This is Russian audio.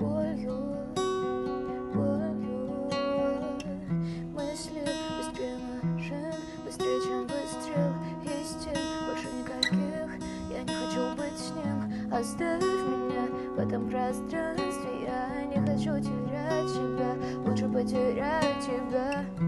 болью, болью. Мысли быстрее машин, быстрее, чем выстрел истин. Больше никаких, я не хочу быть с ним. Оставь меня в этом пространстве, я не хочу терять тебя. Лучше потерять тебя.